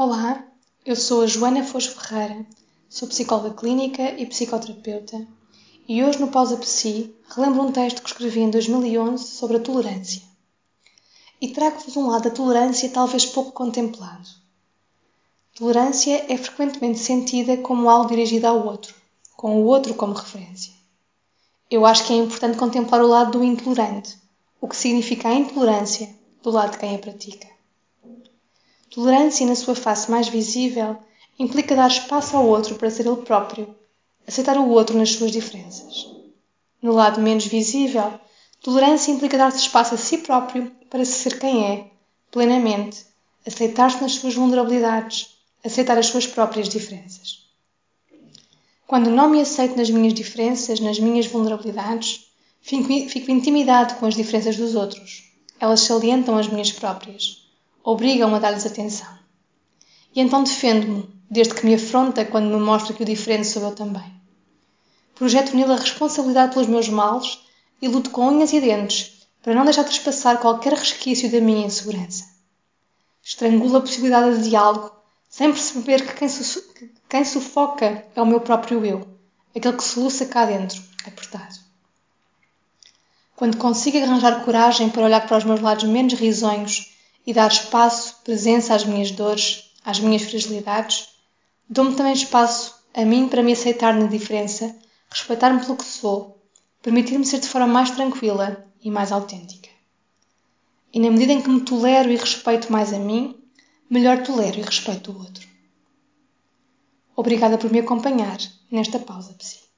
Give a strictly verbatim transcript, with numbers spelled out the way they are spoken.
Olá, eu sou a Joana Foz Ferreira, sou psicóloga clínica e psicoterapeuta e hoje no Pausa Psi relembro um texto que escrevi em dois mil e onze sobre a tolerância. E trago-vos um lado da tolerância talvez pouco contemplado. Tolerância é frequentemente sentida como algo dirigido ao outro, com o outro como referência. Eu acho que é importante contemplar o lado do intolerante, o que significa a intolerância do lado de quem a pratica. Tolerância, na sua face mais visível, implica dar espaço ao outro para ser ele próprio, aceitar o outro nas suas diferenças. No lado menos visível, tolerância implica dar-se espaço a si próprio para ser quem é, plenamente, aceitar-se nas suas vulnerabilidades, aceitar as suas próprias diferenças. Quando não me aceito nas minhas diferenças, nas minhas vulnerabilidades, fico, fico intimidado com as diferenças dos outros. Elas salientam as minhas próprias. Obrigam a dar-lhes atenção. E então defendo-me, desde que me afronta quando me mostra que o diferente sou eu também. Projeto nele a responsabilidade pelos meus males e luto com unhas e dentes para não deixar trespassar qualquer resquício da minha insegurança. Estrangulo a possibilidade de diálogo, sem perceber que quem, su- que quem sufoca é o meu próprio eu, aquele que soluça cá dentro, apertado. Quando consigo arranjar coragem para olhar para os meus lados menos risonhos e dar espaço, presença às minhas dores, às minhas fragilidades, dou-me também espaço a mim para me aceitar na diferença, respeitar-me pelo que sou, permitir-me ser de forma mais tranquila e mais autêntica. E na medida em que me tolero e respeito mais a mim, melhor tolero e respeito o outro. Obrigada por me acompanhar nesta pausa psi.